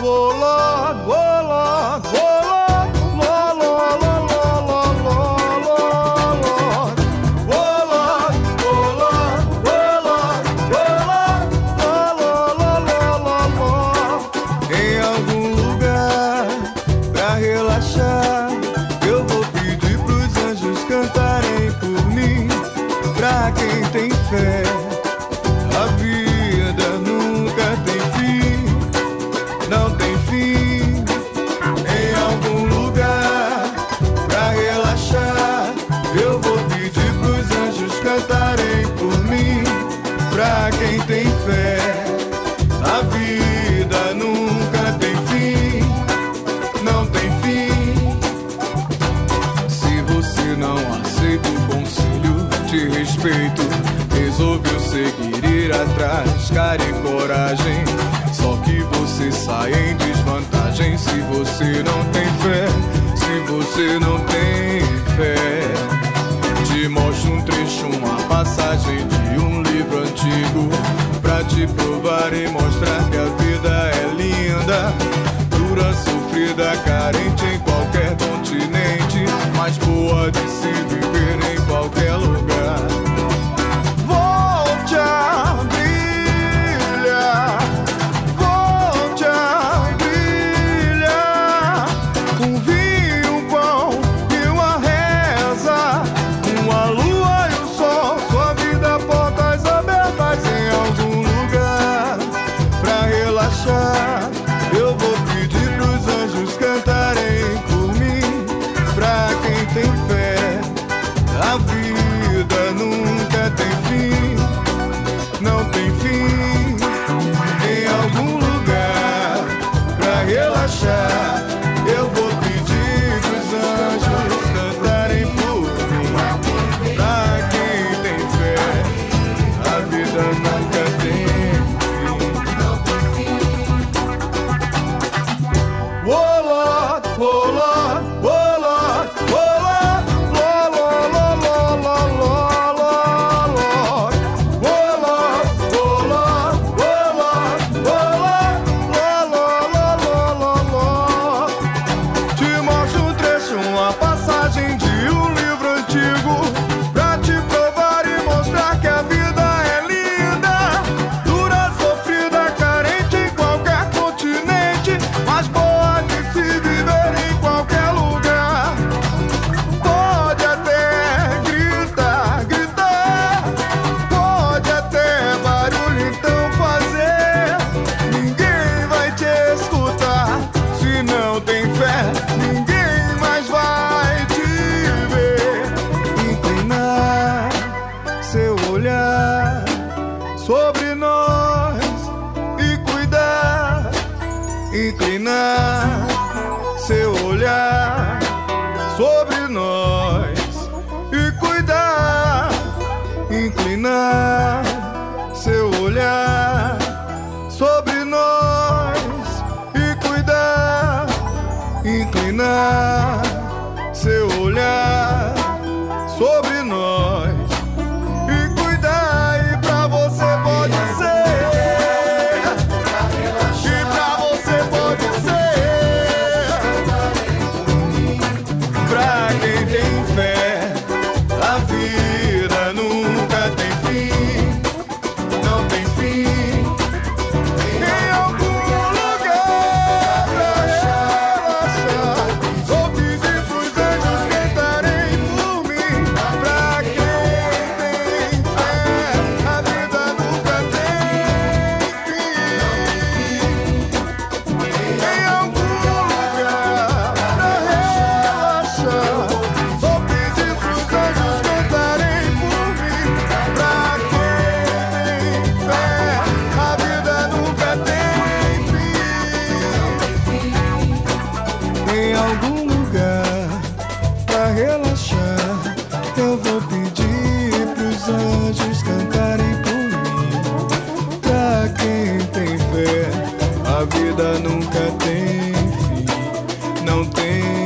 Resolveu seguir, ir atrás, cara e coragem. Só que você sai em desvantagem se você não tem fé. Se você não tem fé. Te mostro um trecho, uma passagem de um livro antigo, pra te provar e mostrar que a vida é linda, dura, sofrida, carente em qualquer continente, mas boa de se viver em qualquer lugar. Volte a brilhar, volte a brilhar, com vinho, um pão e uma reza, uma lua e um sol, sua vida, portas abertas em algum lugar. Pra relaxar, eu vou pedir pros anjos cantarem por mim. Pra quem tem fé, a vida nunca tem fim, não tem fim. Em algum lugar pra relaxar, eu vou pedir pros anjos cantarem por mim. Pra quem tem fé, a vida nunca tem fim. Oh Lord, oh Lord, oh Lord, oh Lord, Lord, Lord, Lord, Lord, Lord, Lord. Oh Lord, oh Lord, oh Lord, oh Lord, Lord, Lord, Lord, Lord. Te mostro um trecho, uma passagem de um livro antigo, pra te provar e mostrar que a vida é linda, dura, sofrida, carente em qualquer continente, mas boa de se viver em qualquer lugar. Pode até gritar, gritar, pode até barulho então fazer, ninguém vai te escutar. Se não tem fé, ninguém mais vai te ver. Inclinar seu olhar sobre nós e cuidar. Inclinar seu olhar sobre nós e cuidar. Inclinar seu olhar sobre nós e cuidar. Inclinar seu olhar sobre nós e cuidar. E pra você pode ser, e pra você pode ser. Pra quem tem fé, a vida nunca tem fim, não tem fim. Em algum lugar pra relaxar, vou pedir pros anjos cantarem por mim. Pra quem tem fé, a vida nunca tem fim. Em algum lugar pra relaxar, vou pedir pros anjos cantarem por mim. Pra quem tem fé, a vida nunca tem fim. Em algum lugar pra relaxar, eu vou pedir pros anjos cantarem por mim. Pra quem tem fé, a vida nunca tem fim, não tem